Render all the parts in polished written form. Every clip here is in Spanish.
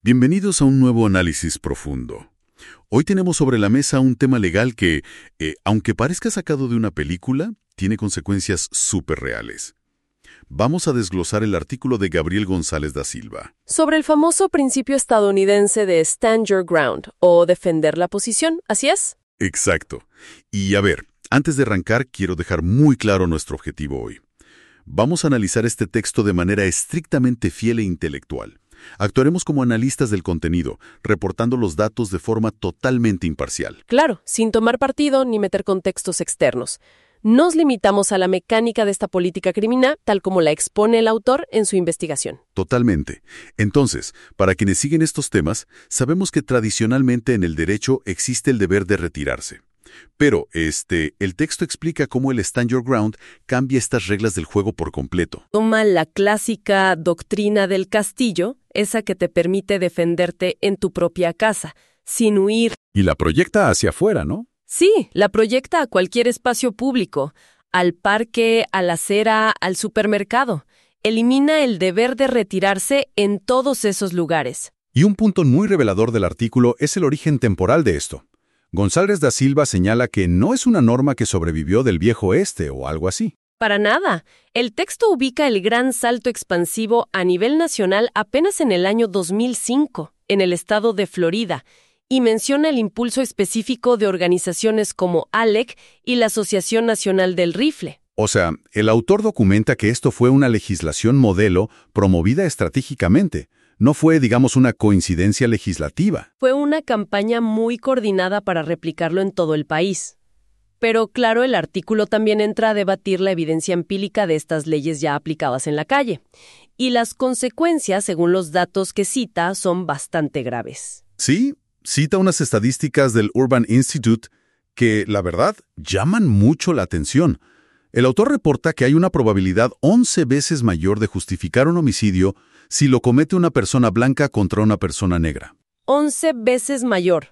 Bienvenidos a un nuevo análisis profundo. Hoy tenemos sobre la mesa un tema legal que, aunque parezca sacado de una película, tiene consecuencias súper reales. Vamos a desglosar el artículo de Gabriel González da Silva. Sobre el famoso principio estadounidense de stand your ground, o defender la posición, ¿así es? Exacto. Y a ver, antes de arrancar, quiero dejar muy claro nuestro objetivo hoy. Vamos a analizar este texto de manera estrictamente fiel e intelectual. Actuaremos como analistas del contenido, reportando los datos de forma totalmente imparcial. Claro, sin tomar partido ni meter contextos externos. Nos limitamos a la mecánica de esta política criminal, tal como la expone el autor en su investigación. Totalmente. Entonces, para quienes siguen estos temas, sabemos que tradicionalmente en el derecho existe el deber de retirarse. Pero, el texto explica cómo el stand your ground cambia estas reglas del juego por completo. Toma la clásica doctrina del castillo, esa que te permite defenderte en tu propia casa, sin huir. Y la proyecta hacia afuera, ¿no? Sí, la proyecta a cualquier espacio público, al parque, a la acera, al supermercado. Elimina el deber de retirarse en todos esos lugares. Y un punto muy revelador del artículo es el origen temporal de esto. González da Silva señala que no es una norma que sobrevivió del viejo oeste o algo así. Para nada. El texto ubica el gran salto expansivo a nivel nacional apenas en el año 2005, en el estado de Florida, y menciona el impulso específico de organizaciones como ALEC y la Asociación Nacional del Rifle. O sea, el autor documenta que esto fue una legislación modelo promovida estratégicamente. No fue, digamos, una coincidencia legislativa. Fue una campaña muy coordinada para replicarlo en todo el país. Pero claro, el artículo también entra a debatir la evidencia empírica de estas leyes ya aplicadas en la calle. Y las consecuencias, según los datos que cita, son bastante graves. Sí, cita unas estadísticas del Urban Institute que, la verdad, llaman mucho la atención. El autor reporta que hay una probabilidad 11 veces mayor de justificar un homicidio si lo comete una persona blanca contra una persona negra. 11 veces mayor.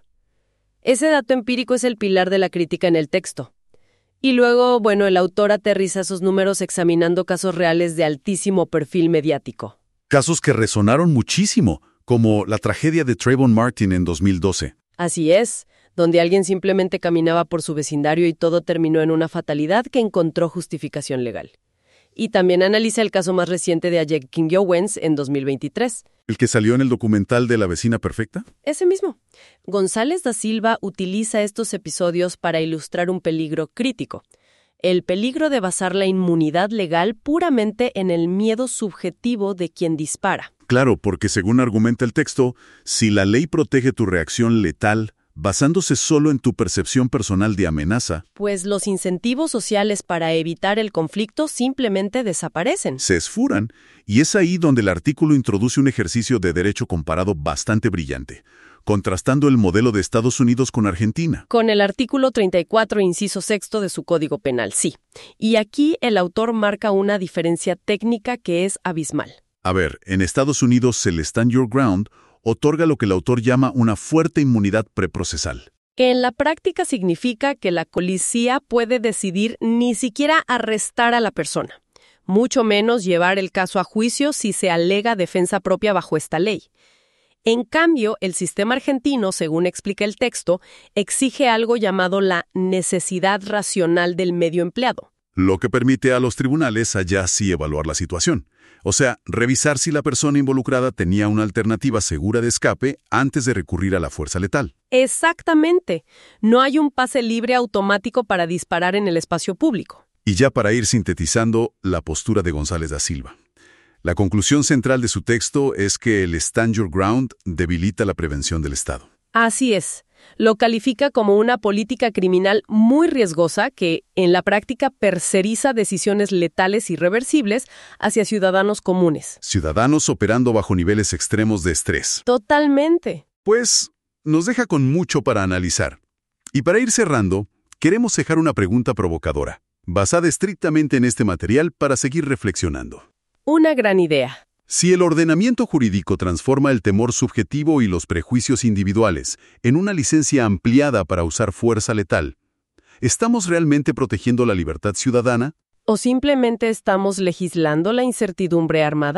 Ese dato empírico es el pilar de la crítica en el texto. Y luego, el autor aterriza esos números examinando casos reales de altísimo perfil mediático. Casos que resonaron muchísimo, como la tragedia de Trayvon Martin en 2012. Así es, donde alguien simplemente caminaba por su vecindario y todo terminó en una fatalidad que encontró justificación legal. Y también analiza el caso más reciente de Ajay King Owens en 2023. ¿El que salió en el documental de La vecina perfecta? Ese mismo. González da Silva utiliza estos episodios para ilustrar un peligro crítico. El peligro de basar la inmunidad legal puramente en el miedo subjetivo de quien dispara. Claro, porque según argumenta el texto, si la ley protege tu reacción letal, basándose solo en tu percepción personal de amenaza, pues los incentivos sociales para evitar el conflicto simplemente desaparecen. Se esfuran, y es ahí donde el artículo introduce un ejercicio de derecho comparado bastante brillante, contrastando el modelo de Estados Unidos con Argentina. Con el artículo 34, inciso sexto de su Código Penal, sí. Y aquí el autor marca una diferencia técnica que es abismal. A ver, en Estados Unidos el stand your ground otorga lo que el autor llama una fuerte inmunidad preprocesal. Que en la práctica significa que la policía puede decidir ni siquiera arrestar a la persona, mucho menos llevar el caso a juicio si se alega defensa propia bajo esta ley. En cambio, el sistema argentino, según explica el texto, exige algo llamado la necesidad racional del medio empleado. Lo que permite a los tribunales allá sí evaluar la situación. O sea, revisar si la persona involucrada tenía una alternativa segura de escape antes de recurrir a la fuerza letal. Exactamente. No hay un pase libre automático para disparar en el espacio público. Y ya para ir sintetizando la postura de González da Silva. La conclusión central de su texto es que el stand your ground debilita la prevención del Estado. Así es. Lo califica como una política criminal muy riesgosa que, en la práctica, terceriza decisiones letales irreversibles hacia ciudadanos comunes. Ciudadanos operando bajo niveles extremos de estrés. Totalmente. Pues, nos deja con mucho para analizar. Y para ir cerrando, queremos dejar una pregunta provocadora, basada estrictamente en este material para seguir reflexionando. Una gran idea. Si el ordenamiento jurídico transforma el temor subjetivo y los prejuicios individuales en una licencia ampliada para usar fuerza letal, ¿estamos realmente protegiendo la libertad ciudadana? ¿O simplemente estamos legislando la incertidumbre armada?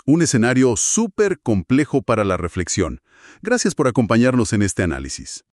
Un escenario súper complejo para la reflexión. Gracias por acompañarnos en este análisis.